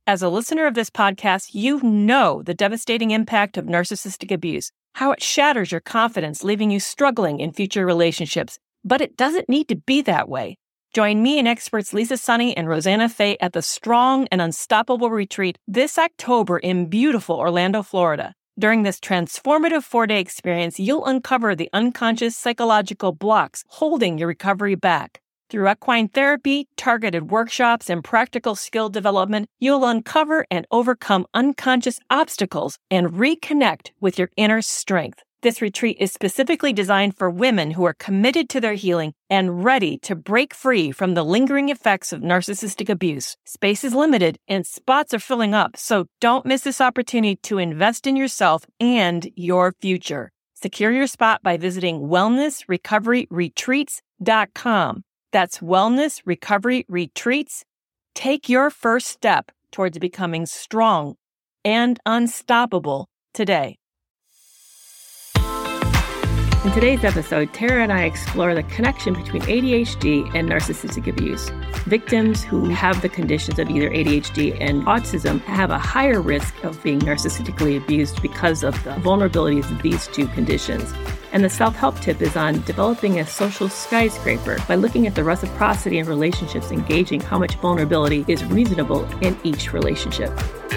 As a listener of this podcast, you know the devastating impact of narcissistic abuse, how it shatters your confidence, leaving you struggling in future relationships. But it doesn't need to be that way. Join me and experts Lisa Sunny and Rosanna Fay at the Strong and Unstoppable Retreat this October in beautiful Orlando, Florida. During this transformative 4-day experience, you'll uncover the unconscious psychological blocks holding your recovery back. Through equine therapy, targeted workshops, and practical skill development, you'll uncover and overcome unconscious obstacles and reconnect with your inner strength. This retreat is specifically designed for women who are committed to their healing and ready to break free from the lingering effects of narcissistic abuse. Space is limited and spots are filling up, so don't miss this opportunity to invest in yourself and your future. Secure your spot by visiting wellnessrecoveryretreats.com. That's Wellness Recovery Retreats. Take your first step towards becoming strong and unstoppable today. In today's episode, Tara and I explore the connection between ADHD and narcissistic abuse. Victims who have the conditions of either ADHD and autism have a higher risk of being narcissistically abused because of the vulnerabilities of these two conditions. And the self-help tip is on developing a social skyscraper by looking at the reciprocity in relationships and gauging how much vulnerability is reasonable in each relationship.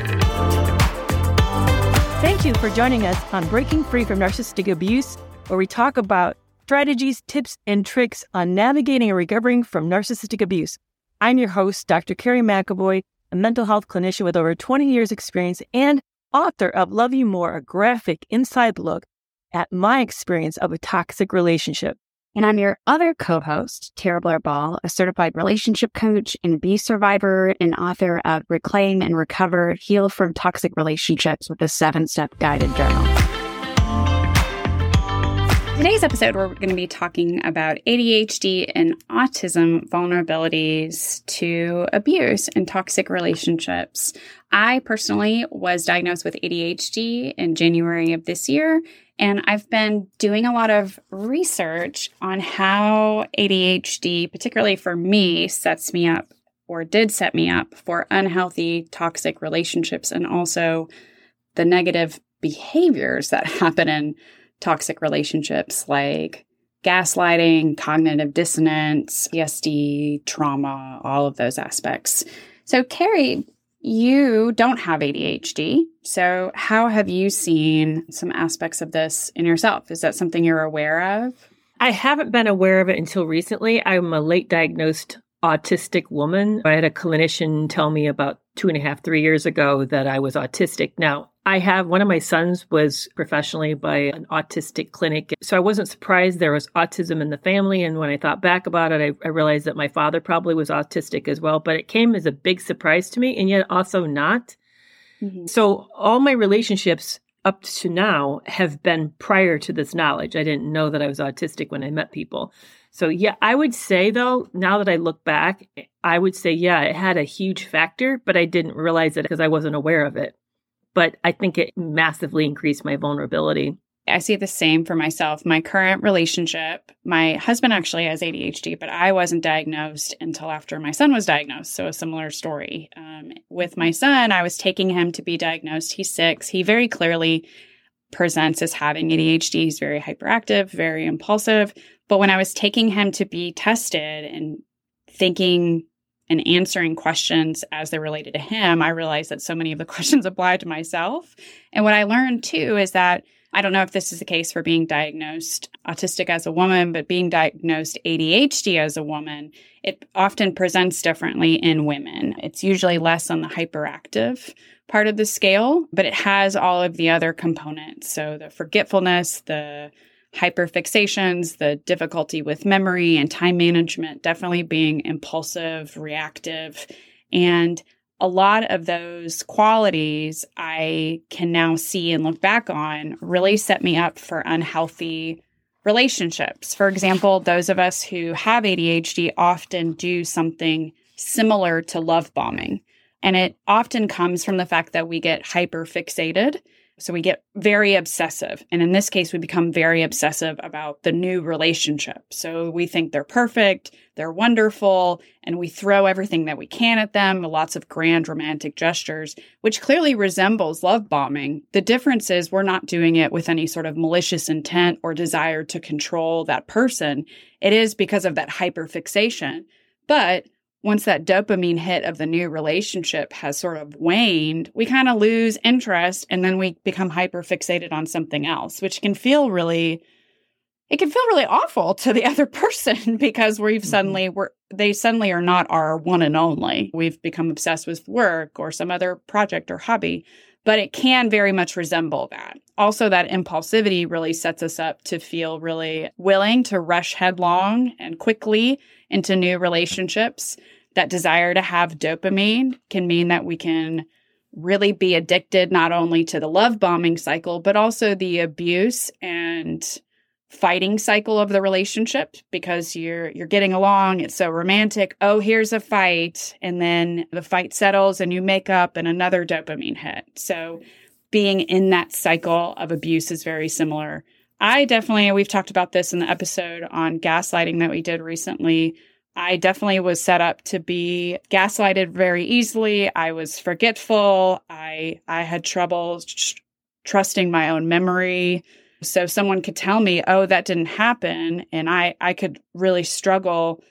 Thank you for joining us on Breaking Free from Narcissistic Abuse, where we talk about strategies, tips, and tricks on navigating and recovering from narcissistic abuse. I'm your host, Dr. Carrie McAvoy, a mental health clinician with over 20 years experience and author of Love You More, a graphic inside look at my experience of a toxic relationship. And I'm your other co-host, Tara Blair Ball, a certified relationship coach and abuse survivor and author of Reclaim and Recover, Heal from Toxic Relationships with a 7-step guided journal. Today's episode, we're going to be talking about ADHD and autism vulnerabilities to abuse and toxic relationships. I personally was diagnosed with ADHD in January of this year, and I've been doing a lot of research on how ADHD, particularly for me, sets me up or did set me up for unhealthy, toxic relationships and also the negative behaviors that happen in toxic relationships like gaslighting, cognitive dissonance, PTSD, trauma, all of those aspects. So, Carrie, you don't have ADHD. So how have you seen some aspects of this in yourself? Is that something you're aware of? I haven't been aware of it until recently. I'm a late diagnosed autistic woman. I had a clinician tell me about 2.5, 3 years ago that I was autistic. Now, one of my sons was professionally by an autistic clinic. So I wasn't surprised there was autism in the family. And when I thought back about it, I realized that my father probably was autistic as well. But it came as a big surprise to me and yet also not. Mm-hmm. So all my relationships up to now have been prior to this knowledge. I didn't know that I was autistic when I met people. So yeah, I would say though, now that I look back, I would say, yeah, it had a huge factor, but I didn't realize it because I wasn't aware of it. But I think it massively increased my vulnerability. I see the same for myself. My current relationship, my husband actually has ADHD, but I wasn't diagnosed until after my son was diagnosed. So a similar story. With my son, I was taking him to be diagnosed. He's 6. He very clearly presents as having ADHD. He's very hyperactive, very impulsive. But when I was taking him to be tested and thinking and answering questions as they related to him, I realized that so many of the questions applied to myself. And what I learned too is that I don't know if this is the case for being diagnosed autistic as a woman, but being diagnosed ADHD as a woman, it often presents differently in women. It's usually less on the hyperactive part of the scale, but it has all of the other components. So the forgetfulness, the hyperfixations, the difficulty with memory and time management, definitely being impulsive, reactive, and a lot of those qualities I can now see and look back on really set me up for unhealthy relationships. For example, those of us who have ADHD often do something similar to love bombing. And it often comes from the fact that we get hyper fixated So we get very obsessive. And in this case, we become very obsessive about the new relationship. So we think they're perfect, they're wonderful, and we throw everything that we can at them, lots of grand romantic gestures, which clearly resembles love bombing. The difference is we're not doing it with any sort of malicious intent or desire to control that person. It is because of that hyperfixation. But once that dopamine hit of the new relationship has sort of waned, we kind of lose interest and then we become hyperfixated on something else, which can feel really awful to the other person because they suddenly are not our one and only. We've become obsessed with work or some other project or hobby, but it can very much resemble that. Also, that impulsivity really sets us up to feel really willing to rush headlong and quickly into new relationships. That desire to have dopamine can mean that we can really be addicted not only to the love bombing cycle, but also the abuse and fighting cycle of the relationship because you're getting along. It's so romantic. Oh, here's a fight. And then the fight settles and you make up and another dopamine hit. So being in that cycle of abuse is very similar. We've talked about this in the episode on gaslighting that we did recently. I definitely was set up to be gaslighted very easily. I was forgetful. I had trouble trusting my own memory. So someone could tell me, oh, that didn't happen. And I could really struggle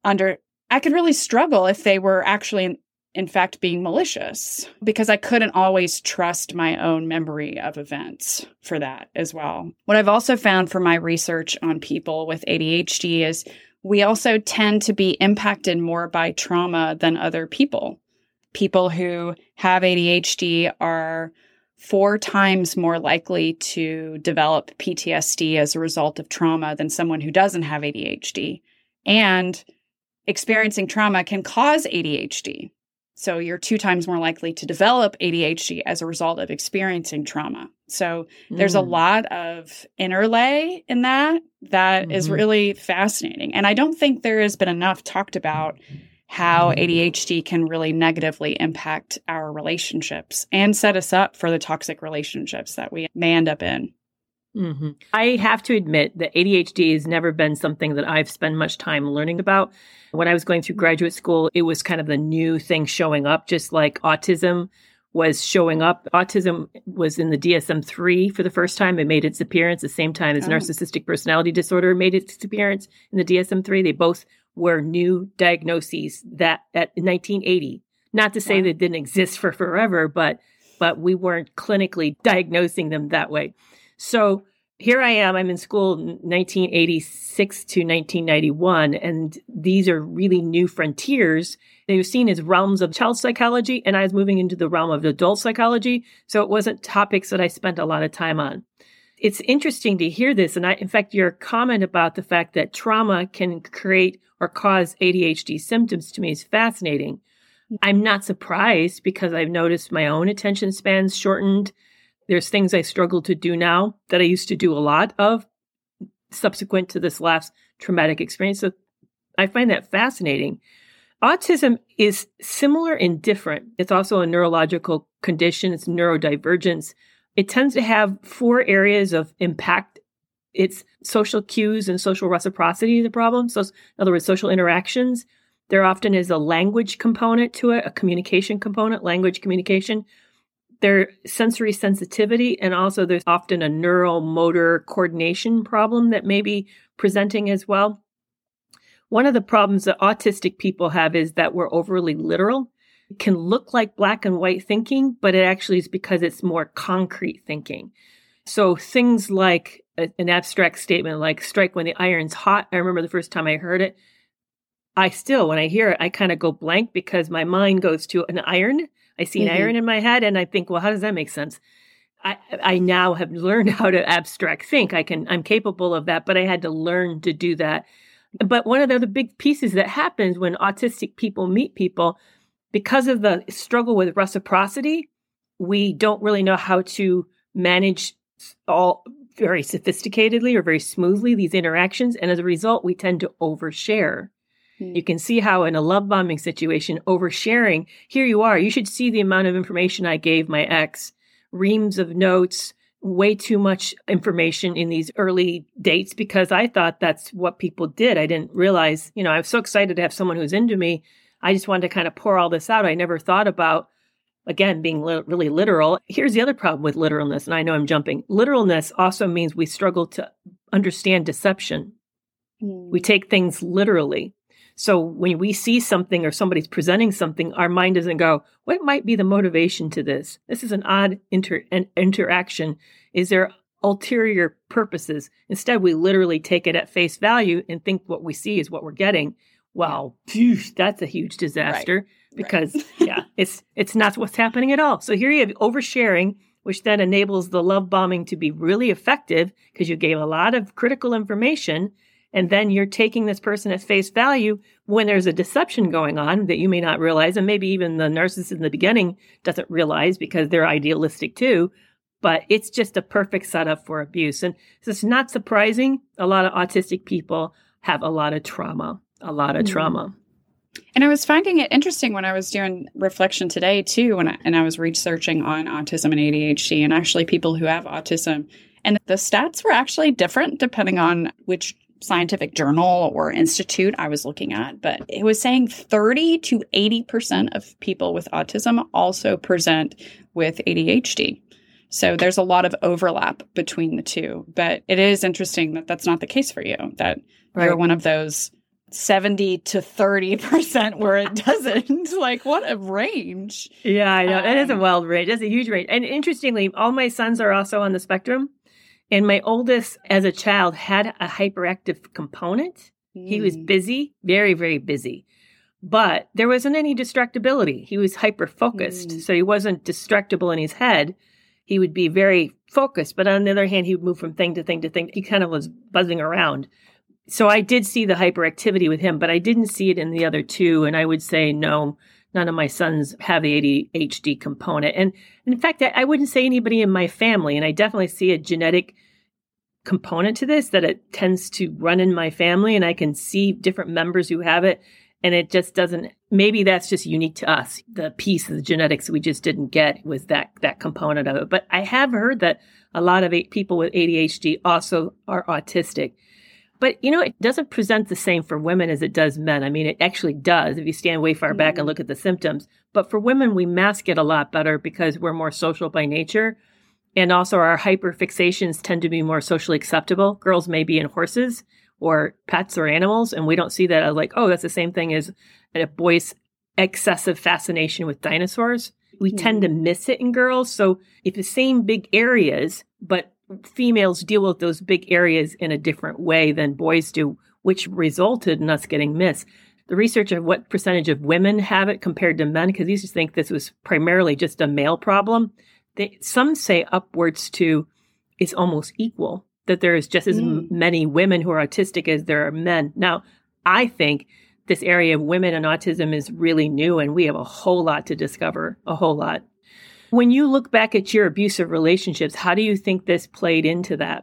if they were actually, in fact, being malicious because I couldn't always trust my own memory of events for that as well. What I've also found from my research on people with ADHD is we also tend to be impacted more by trauma than other people. People who have ADHD are 4 times more likely to develop PTSD as a result of trauma than someone who doesn't have ADHD. And experiencing trauma can cause ADHD. So you're 2 times more likely to develop ADHD as a result of experiencing trauma. So there's a lot of interlay in that is really fascinating. And I don't think there has been enough talked about how ADHD can really negatively impact our relationships and set us up for the toxic relationships that we may end up in. Mm-hmm. I have to admit that ADHD has never been something that I've spent much time learning about. When I was going through graduate school, it was kind of the new thing showing up, just like autism was showing up. Autism was in the DSM-3 for the first time. It made its appearance the same time as narcissistic personality disorder made its appearance in the DSM-3. They both were new diagnoses that at 1980. Not to say that it didn't exist for forever, but we weren't clinically diagnosing them that way. So here I am, I'm in school 1986 to 1991, and these are really new frontiers. They were seen as realms of child psychology, and I was moving into the realm of adult psychology, so it wasn't topics that I spent a lot of time on. It's interesting to hear this, and in fact, your comment about the fact that trauma can create or cause ADHD symptoms to me is fascinating. I'm not surprised because I've noticed my own attention spans shortened. There's things I struggle to do now that I used to do a lot of subsequent to this last traumatic experience. So I find that fascinating. Autism is similar and different. It's also a neurological condition. It's neurodivergence. It tends to have 4 areas of impact. It's social cues and social reciprocity, the problem. So in other words, social interactions. There often is a language component to it, a communication component, language communication. There's sensory sensitivity, and also there's often a neuromotor coordination problem that may be presenting as well. One of the problems that autistic people have is that we're overly literal. It can look like black and white thinking, but it actually is because it's more concrete thinking. So things like an abstract statement like strike when the iron's hot. I remember the first time I heard it. When I hear it, I kind of go blank because my mind goes to an iron. I see an iron in my head and I think, well, how does that make sense? I now have learned how to abstract think. I'm capable of that, but I had to learn to do that. But one of the other big pieces that happens when autistic people meet people, because of the struggle with reciprocity, we don't really know how to manage all very sophisticatedly or very smoothly these interactions. And as a result, we tend to overshare. You can see how in a love bombing situation, oversharing, here you are, you should see the amount of information I gave my ex, reams of notes, way too much information in these early dates because I thought that's what people did. I didn't realize, I was so excited to have someone who's into me. I just wanted to kind of pour all this out. I never thought about, again, being really literal. Here's the other problem with literalness, and I know I'm jumping. Literalness also means we struggle to understand deception. We take things literally. So when we see something or somebody's presenting something, our mind doesn't go, what might be the motivation to this? This is an odd interaction. Is there ulterior purposes? Instead, we literally take it at face value and think what we see is what we're getting. Well, phew, that's a huge disaster because, it's not what's happening at all. So here you have oversharing, which then enables the love bombing to be really effective because you gave a lot of critical information. And then you're taking this person at face value when there's a deception going on that you may not realize. And maybe even the narcissist in the beginning doesn't realize because they're idealistic too. But it's just a perfect setup for abuse. And so it's not surprising. A lot of autistic people have a lot of trauma. And I was finding it interesting when I was doing reflection today too, and I was researching on autism and ADHD and actually people who have autism. And the stats were actually different depending on which scientific journal or institute I was looking at, but it was saying 30 to 80% of people with autism also present with ADHD. So there's a lot of overlap between the two, but it is interesting that that's not the case for you, that you're one of those 70 to 30% where it doesn't. Like, what a range. Yeah, I know. It is a wild range. It's a huge range. And interestingly, all my sons are also on the spectrum. And my oldest, as a child, had a hyperactive component. He was busy, very, very busy. But there wasn't any distractibility. He was hyper-focused. So he wasn't distractible in his head. He would be very focused. But on the other hand, he would move from thing to thing to thing. He kind of was buzzing around. So I did see the hyperactivity with him, but I didn't see it in the other two. And I would say, no, none of my sons have the ADHD component. And in fact, I wouldn't say anybody in my family. And I definitely see a genetic component to this, that it tends to run in my family. And I can see different members who have it. And it just doesn't, maybe that's just unique to us. The piece of the genetics we just didn't get was that component of it. But I have heard that a lot of people with ADHD also are autistic. But, it doesn't present the same for women as it does men. I mean, it actually does if you stand way far back and look at the symptoms. But for women, we mask it a lot better because we're more social by nature. And also our hyperfixations tend to be more socially acceptable. Girls may be in horses or pets or animals, and we don't see that as like, oh, that's the same thing as a boy's excessive fascination with dinosaurs. We tend to miss it in girls. So if the same big areas, but females deal with those big areas in a different way than boys do, which resulted in us getting missed. The research of what percentage of women have it compared to men, because these just think this was primarily just a male problem. Some say upwards to it's almost equal, that there is just as many women who are autistic as there are men. Now, I think this area of women and autism is really new, and we have a whole lot to discover, a whole lot. When you look back at your abusive relationships, how do you think this played into that?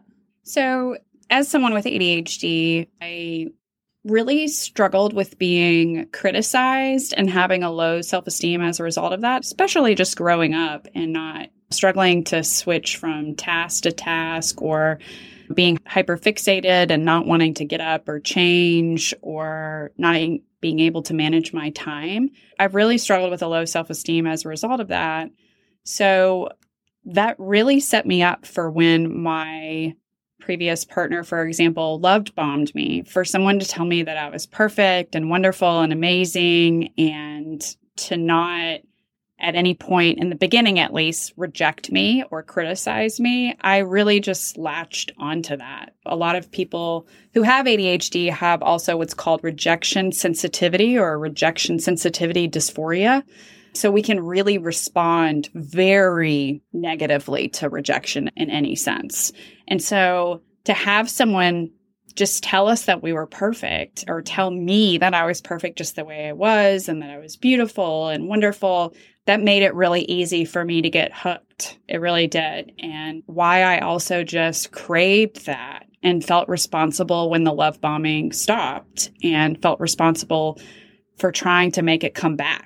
So as someone with ADHD, I really struggled with being criticized and having a low self-esteem as a result of that, especially just growing up and not struggling to switch from task to task or being hyperfixated and not wanting to get up or change or not being able to manage my time. I've really struggled with a low self-esteem as a result of that. So that really set me up for when my previous partner, for example, love bombed me, for someone to tell me that I was perfect and wonderful and amazing, and to not at any point in the beginning, at least, reject me or criticize me. I really just latched onto that. A lot of people who have ADHD have also what's called rejection sensitivity or rejection sensitivity dysphoria. So we can really respond very negatively to rejection in any sense. And so to have someone just tell us that we were perfect, or tell me that I was perfect just the way I was and that I was beautiful and wonderful, that made it really easy for me to get hooked. It really did. And why I also just craved that and felt responsible when the love bombing stopped and felt responsible for trying to make it come back.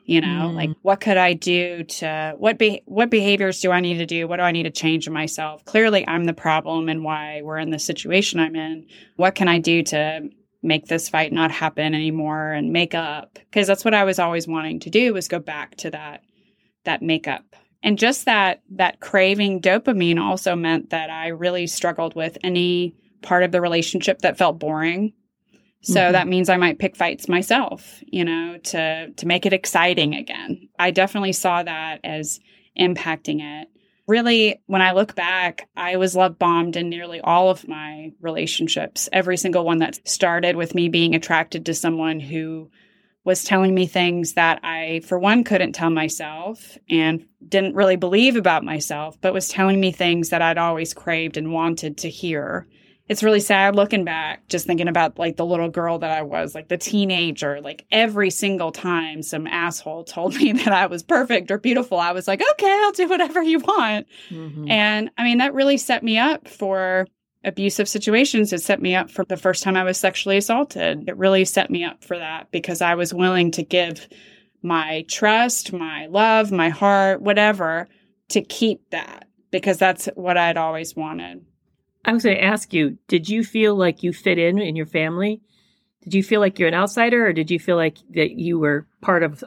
Like what could I do to, what behaviors do I need to do? What do I need to change in myself? Clearly I'm the problem and why we're in the situation I'm in. What can I do to make this fight not happen anymore and make up? Because that's what I was always wanting to do, was go back to that makeup. And just that craving dopamine also meant that I really struggled with any part of the relationship that felt boring. So that means I might pick fights myself, to make it exciting again. I definitely saw that as impacting it. Really, when I look back, I was love bombed in nearly all of my relationships. Every single one that started with me being attracted to someone who was telling me things that I, for one, couldn't tell myself and didn't really believe about myself, but was telling me things that I'd always craved and wanted to hear. It's really sad looking back, just thinking about like the little girl that I was, like the teenager, like every single time some asshole told me that I was perfect or beautiful, I was like, okay, I'll do whatever you want. And I mean, that really set me up for abusive situations. It set me up for the first time I was sexually assaulted. It really set me up for that because I was willing to give my trust, my love, my heart, whatever, to keep that because that's what I'd always wanted. I was going to ask you, did you feel like you fit in your family? Did you feel like you're an outsider, or did you feel like that you were part of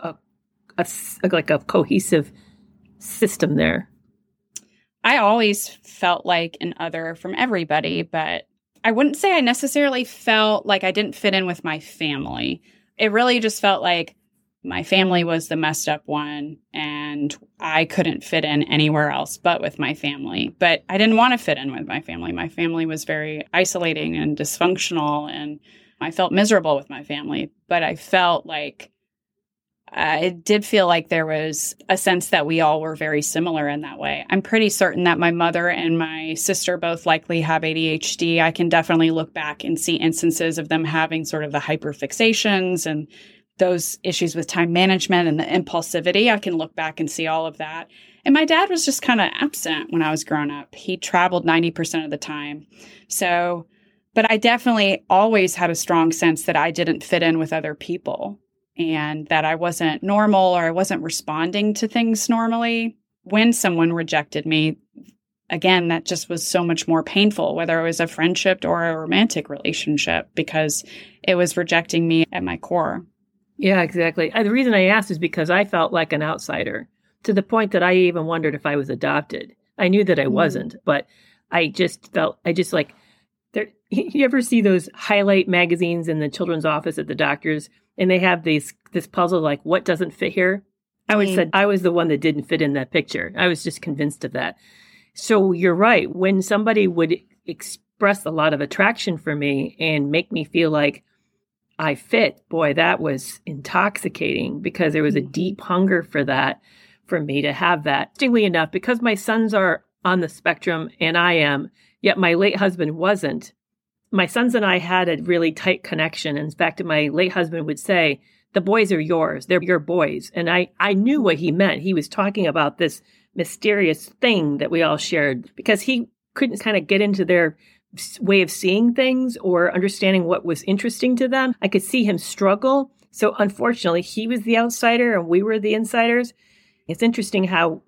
a cohesive system there? I always felt like an other from everybody, but I wouldn't say I necessarily felt like I didn't fit in with my family. It really just felt like my family was the messed up one and I couldn't fit in anywhere else but with my family. But I didn't want to fit in with my family. My family was very isolating and dysfunctional and I felt miserable with my family. But I felt like it did feel like there was a sense that we all were very similar in that way. I'm pretty certain that my mother and my sister both likely have ADHD. I can definitely look back and see instances of them having sort of the hyperfixations and those issues with time management and the impulsivity. I can look back and see all of that. And my dad was just kind of absent when I was growing up. He traveled 90% of the time. So, but I definitely always had a strong sense that I didn't fit in with other people and that I wasn't normal or I wasn't responding to things normally. When someone rejected me, again, that just was so much more painful, whether it was a friendship or a romantic relationship, because it was rejecting me at my core. Yeah, exactly. The reason I asked is because I felt like an outsider to the point that I even wondered if I was adopted. I knew that I wasn't, but I just like, you ever see those highlight magazines in the children's office at the doctor's and they have this puzzle like, what doesn't fit here? I always said I was the one that didn't fit in that picture. I was just convinced of that. So you're right. When somebody would express a lot of attraction for me and make me feel like I fit, boy, that was intoxicating because there was a deep hunger for that, for me to have that. Interestingly enough, because my sons are on the spectrum and I am, yet my late husband wasn't, my sons and I had a really tight connection. In fact, my late husband would say, the boys are yours. They're your boys. And I knew what he meant. He was talking about this mysterious thing that we all shared because he couldn't kind of get into their way of seeing things or understanding what was interesting to them. I could see him struggle. So unfortunately, he was the outsider and we were the insiders. It's interesting how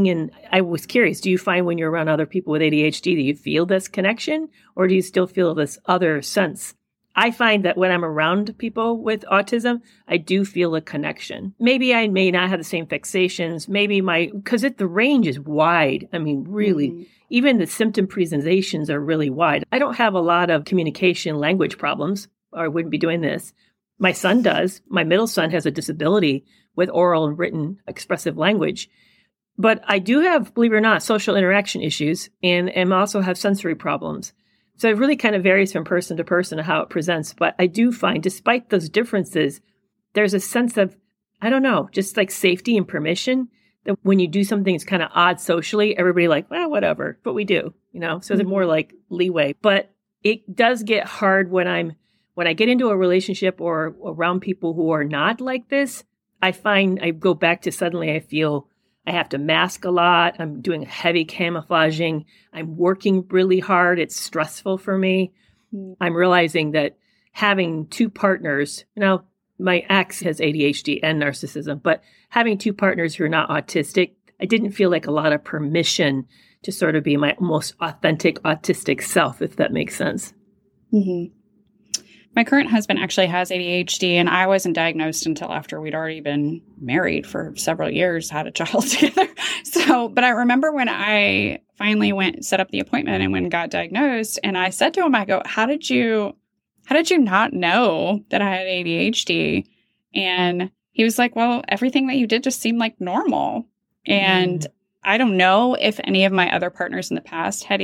I was curious, do you find when you're around other people with ADHD, do you feel this connection or do you still feel this other sense? I find that when I'm around people with autism, I do feel a connection. Maybe I may not have the same fixations. Maybe because the range is wide. I mean, really, even the symptom presentations are really wide. I don't have a lot of communication language problems, or I wouldn't be doing this. My son does. My middle son has a disability with oral and written expressive language. But I do have, believe it or not, social interaction issues and also have sensory problems. So it really kind of varies from person to person how it presents. But I do find, despite those differences, there's a sense of, I don't know, just like safety and permission that when you do something that's kind of odd socially, everybody like, well, whatever, but we do, so there's more like leeway. But it does get hard when I get into a relationship or around people who are not like this. I find I go back to suddenly I feel I have to mask a lot. I'm doing heavy camouflaging. I'm working really hard. It's stressful for me. I'm realizing that having two partners, my ex has ADHD and narcissism, but having two partners who are not autistic, I didn't feel like a lot of permission to sort of be my most authentic autistic self, if that makes sense. Mm-hmm. My current husband actually has ADHD, and I wasn't diagnosed until after we'd already been married for several years, had a child together. But I remember when I finally set up the appointment and when got diagnosed, and I said to him, I go, how did you not know that I had ADHD? And he was like, well, everything that you did just seemed like normal. And I don't know if any of my other partners in the past had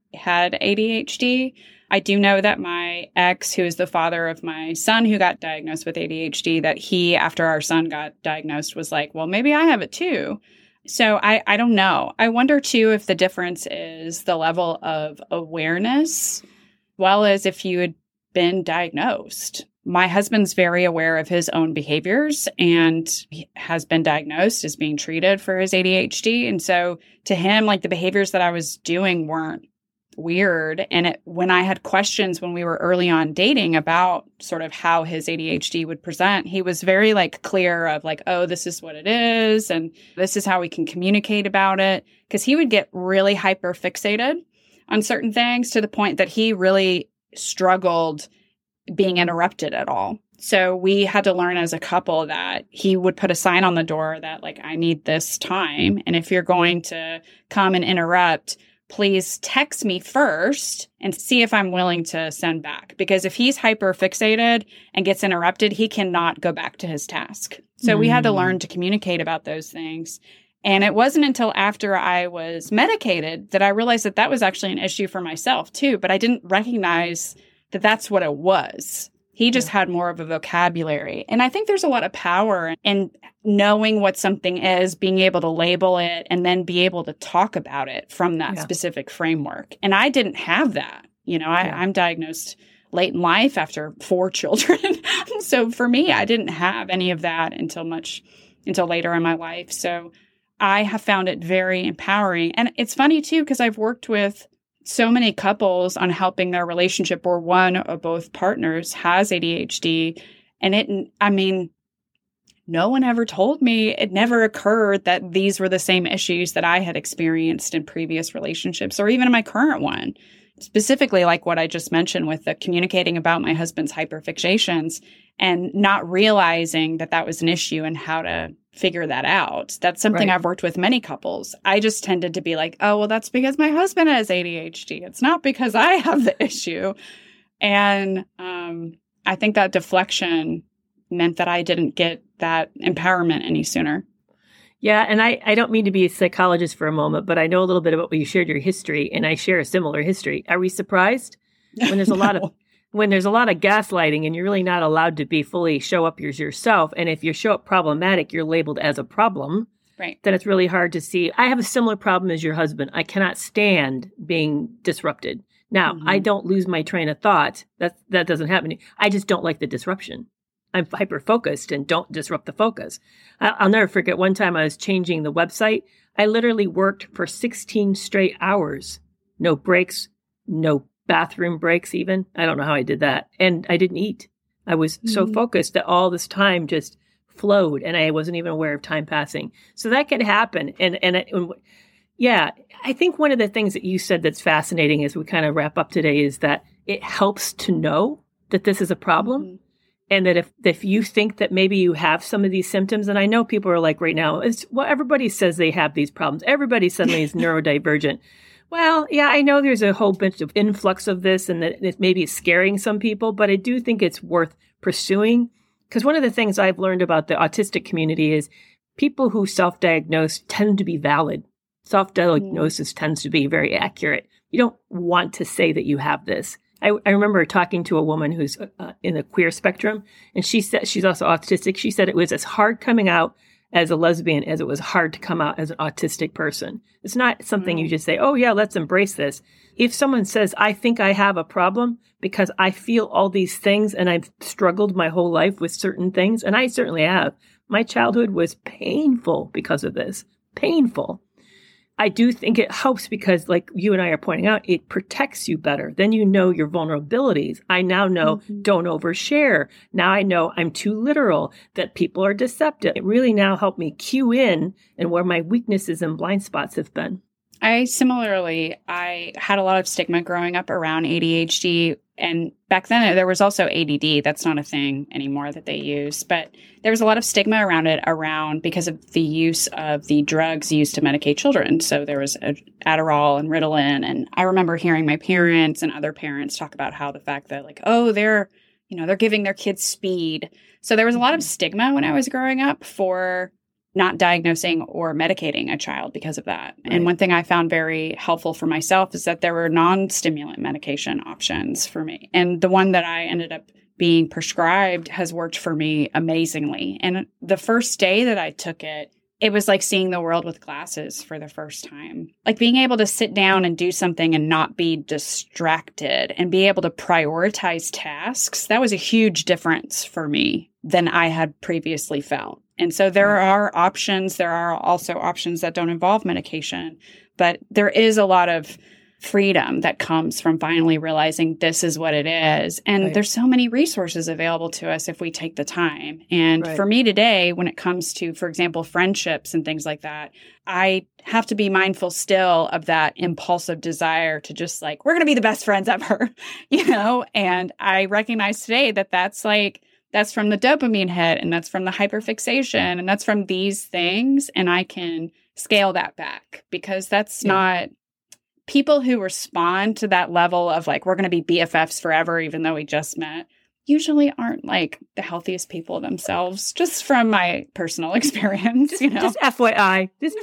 ADHD. I do know that my ex, who is the father of my son who got diagnosed with ADHD, that he, after our son got diagnosed, was like, well, maybe I have it too. So I don't know. I wonder too if the difference is the level of awareness, well as if you had been diagnosed. My husband's very aware of his own behaviors and he has been diagnosed as being treated for his ADHD. And so to him, like the behaviors that I was doing weren't weird. And when I had questions when we were early on dating about sort of how his ADHD would present, he was very like clear of like, oh, this is what it is. And this is how we can communicate about it. Because he would get really hyper fixated on certain things to the point that he really struggled being interrupted at all. So we had to learn as a couple that he would put a sign on the door that like, I need this time. And if you're going to come and interrupt, please text me first and see if I'm willing to send back. Because if he's hyper fixated and gets interrupted, he cannot go back to his task. So we had to learn to communicate about those things. And it wasn't until after I was medicated that I realized that that was actually an issue for myself too. But I didn't recognize that that's what it was. He just had more of a vocabulary. And I think there's a lot of power in knowing what something is, being able to label it, and then be able to talk about it from that specific framework. And I didn't have that. You know, I'm diagnosed late in life after 4 children. So for me, I didn't have any of that until later in my life. So I have found it very empowering. And it's funny too, because I've worked with so many couples on helping their relationship where one or both partners has ADHD. And no one ever told me, it never occurred that these were the same issues that I had experienced in previous relationships or even in my current one. Specifically, like what I just mentioned with the communicating about my husband's hyperfixations and not realizing that that was an issue and how to figure that out. That's something I've worked with many couples. I just tended to be like, oh, well, that's because my husband has ADHD. It's not because I have the issue. And I think that deflection meant that I didn't get that empowerment any sooner. Yeah. And I don't mean to be a psychologist for a moment, but I know a little bit about what you shared your history, and I share a similar history. Are we surprised when there's a lot of gaslighting and you're really not allowed to be fully show up as yourself? And if you show up problematic, you're labeled as a problem. Right. Then it's really hard to see. I have a similar problem as your husband. I cannot stand being disrupted. Now, I don't lose my train of thought. That doesn't happen. I just don't like the disruption. I'm hyper-focused and don't disrupt the focus. I'll never forget one time I was changing the website. I literally worked for 16 straight hours. No breaks, no bathroom breaks even. I don't know how I did that. And I didn't eat. I was so focused that all this time just flowed and I wasn't even aware of time passing. So that could happen. I think one of the things that you said that's fascinating as we kind of wrap up today is that it helps to know that this is a problem. And that if you think that maybe you have some of these symptoms, and I know people are like right now, everybody says they have these problems. Everybody suddenly is neurodivergent. Well, yeah, I know there's a whole bunch of influx of this and that it maybe is scaring some people, but I do think it's worth pursuing. Because one of the things I've learned about the autistic community is people who self-diagnose tend to be valid. Self-diagnosis tends to be very accurate. You don't want to say that you have this. I remember talking to a woman who's in the queer spectrum, and she said she's also autistic. She said it was as hard coming out as a lesbian as it was hard to come out as an autistic person. It's not something you just say, oh, yeah, let's embrace this. If someone says, I think I have a problem because I feel all these things and I've struggled my whole life with certain things, and I certainly have. My childhood was painful because of this. Painful. I do think it helps because, like you and I are pointing out, it protects you better. Then you know your vulnerabilities. I now know don't overshare. Now I know I'm too literal, that people are deceptive. It really now helped me cue in and where my weaknesses and blind spots have been. I had a lot of stigma growing up around ADHD. And back then there was also ADD. That's not a thing anymore that they use, but there was a lot of stigma around it because of the use of the drugs used to medicate children. So there was Adderall and Ritalin. And I remember hearing my parents and other parents talk about how the fact that they're giving their kids speed. So there was a lot of stigma when I was growing up for not diagnosing or medicating a child because of that. Right. And one thing I found very helpful for myself is that there were non-stimulant medication options for me. And the one that I ended up being prescribed has worked for me amazingly. And the first day that I took it, it was like seeing the world with glasses for the first time. Like being able to sit down and do something and not be distracted and be able to prioritize tasks. That was a huge difference for me than I had previously felt. And so there are options. There are also options that don't involve medication, but there is a lot of freedom that comes from finally realizing this is what it is. And there's so many resources available to us if we take the time. And for me today, when it comes to, for example, friendships and things like that, I have to be mindful still of that impulsive desire to just we're going to be the best friends ever, And I recognize today that that's from the dopamine hit, and that's from the hyperfixation, and that's from these things. And I can scale that back because that's not people who respond to that level of we're going to be BFFs forever, even though we just met, usually aren't the healthiest people themselves, just from my personal experience, Just FYI, just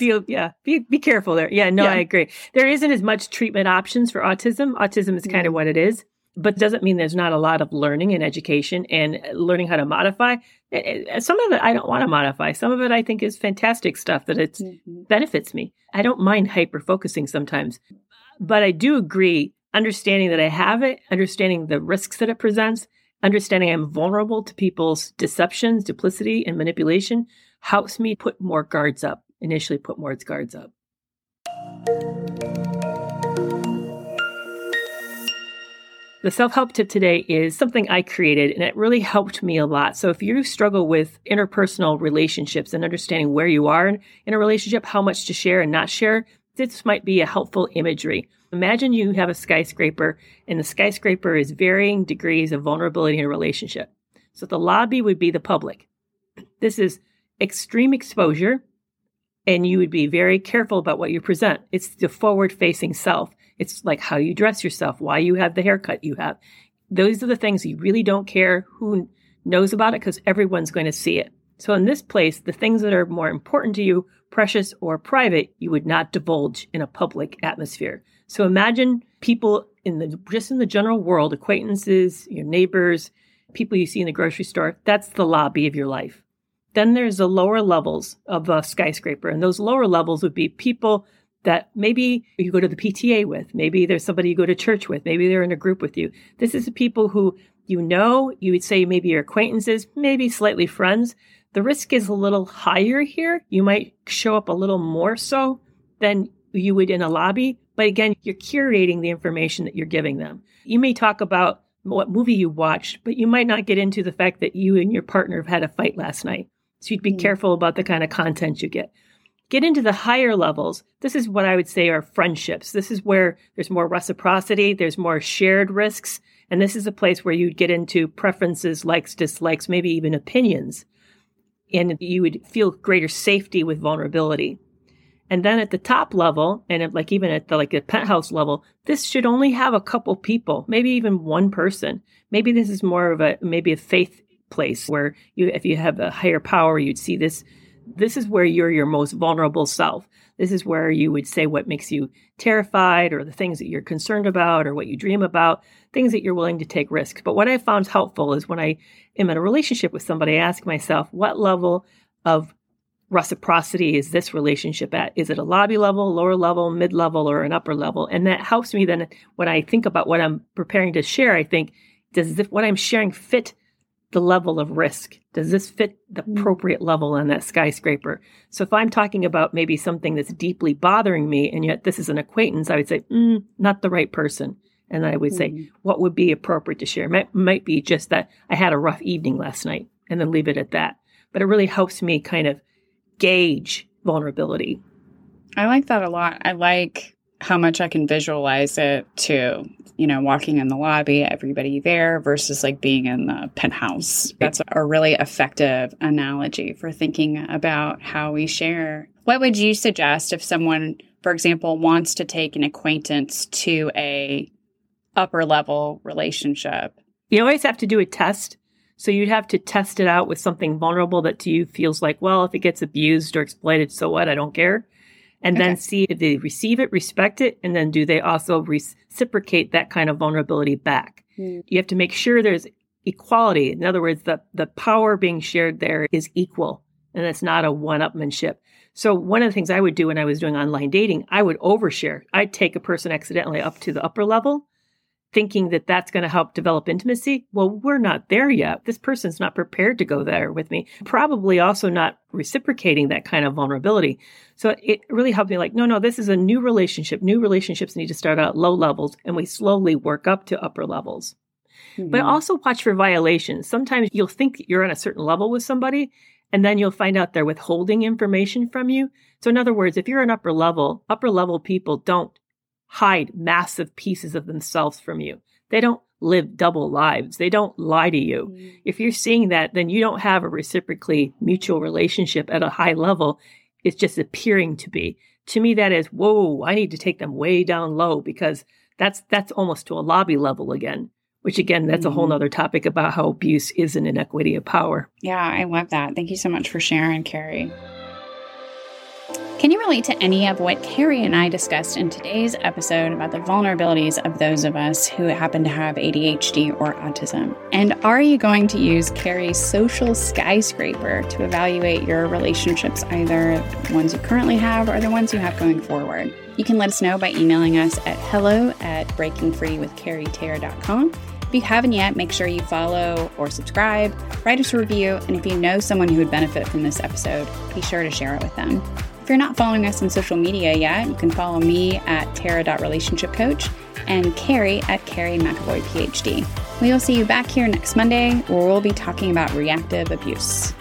be careful there. Yeah, no, I agree. There isn't as much treatment options for autism. Autism is kind of what it is. But doesn't mean there's not a lot of learning and education and learning how to modify. Some of it I don't want to modify. Some of it I think is fantastic stuff that it benefits me. I don't mind hyper-focusing sometimes. But I do agree, understanding that I have it, understanding the risks that it presents, understanding I'm vulnerable to people's deceptions, duplicity, and manipulation helps me put more guards up, initially put more guards up. The self-help tip today is something I created, and it really helped me a lot. So if you struggle with interpersonal relationships and understanding where you are in a relationship, how much to share and not share, this might be a helpful imagery. Imagine you have a skyscraper, and the skyscraper is varying degrees of vulnerability in a relationship. So the lobby would be the public. This is extreme exposure, and you would be very careful about what you present. It's the forward-facing self. It's like how you dress yourself, why you have the haircut you have. Those are the things you really don't care who knows about it because everyone's going to see it. So in this place, the things that are more important to you, precious or private, you would not divulge in a public atmosphere. So imagine people in the general world, acquaintances, your neighbors, people you see in the grocery store. That's the lobby of your life. Then there's the lower levels of a skyscraper. And those lower levels would be people that maybe you go to the PTA with. Maybe there's somebody you go to church with. Maybe they're in a group with you. This is the people who you would say maybe your acquaintances, maybe slightly friends. The risk is a little higher here. You might show up a little more so than you would in a lobby. But again, you're curating the information that you're giving them. You may talk about what movie you watched, but you might not get into the fact that you and your partner have had a fight last night. So you'd be careful about the kind of content you get. Get into the higher levels. This is what I would say are friendships. This is where there's more reciprocity, there's more shared risks, and this is a place where you'd get into preferences, likes, dislikes, maybe even opinions, and you would feel greater safety with vulnerability. And then at the top level, and even at the penthouse level, this should only have a couple people, maybe even one person. Maybe this is more of a faith place where if you have a higher power, you'd see this. This is where you're your most vulnerable self. This is where you would say what makes you terrified or the things that you're concerned about or what you dream about, things that you're willing to take risks. But what I found helpful is when I am in a relationship with somebody, I ask myself, what level of reciprocity is this relationship at? Is it a lobby level, lower level, mid-level, or an upper level? And that helps me then when I think about what I'm preparing to share, I think, does what I'm sharing fit the level of risk? Does this fit the appropriate level on that skyscraper? So if I'm talking about maybe something that's deeply bothering me, and yet this is an acquaintance, I would say, not the right person. And I would say, what would be appropriate to share? Might be just that I had a rough evening last night, and then leave it at that. But it really helps me kind of gauge vulnerability. I like that a lot. I like how much I can visualize it too. Walking in the lobby, everybody there versus like being in the penthouse. That's a really effective analogy for thinking about how we share. What would you suggest if someone, for example, wants to take an acquaintance to a upper level relationship? You always have to do a test. So you'd have to test it out with something vulnerable that to you feels like, well, if it gets abused or exploited, so what? I don't care. And then see if they receive it, respect it, and then do they also reciprocate that kind of vulnerability back? You have to make sure there's equality. In other words, the power being shared there is equal, and it's not a one-upmanship. So one of the things I would do when I was doing online dating, I would overshare. I'd take a person accidentally up to the upper level, thinking that that's going to help develop intimacy. Well, we're not there yet. This person's not prepared to go there with me. Probably also not reciprocating that kind of vulnerability. So it really helped me like, no, this is a new relationship. New relationships need to start out at low levels, and we slowly work up to upper levels. But also watch for violations. Sometimes you'll think you're on a certain level with somebody, and then you'll find out they're withholding information from you. So in other words, if you're an upper level people don't hide massive pieces of themselves from you. They don't live double lives. They don't lie to you. If you're seeing that, then you don't have a reciprocally mutual relationship at a high level. It's just appearing to be. To me, that is, whoa, I need to take them way down low, because that's almost to a lobby level again, which again, that's a whole nother topic about how abuse is an inequity of power. Yeah, I love that. Thank you so much for sharing, Carrie. Can you relate to any of what Carrie and I discussed in today's episode about the vulnerabilities of those of us who happen to have ADHD or autism? And are you going to use Carrie's social skyscraper to evaluate your relationships, either the ones you currently have or the ones you have going forward? You can let us know by emailing us at hello@breakingfreewithcarrietair.com. If you haven't yet, make sure you follow or subscribe, write us a review, and if you know someone who would benefit from this episode, be sure to share it with them. If you're not following us on social media yet, you can follow me at Tara.relationshipcoach and Carrie at Carrie McAvoy, PhD. We will see you back here next Monday, where we'll be talking about reactive abuse.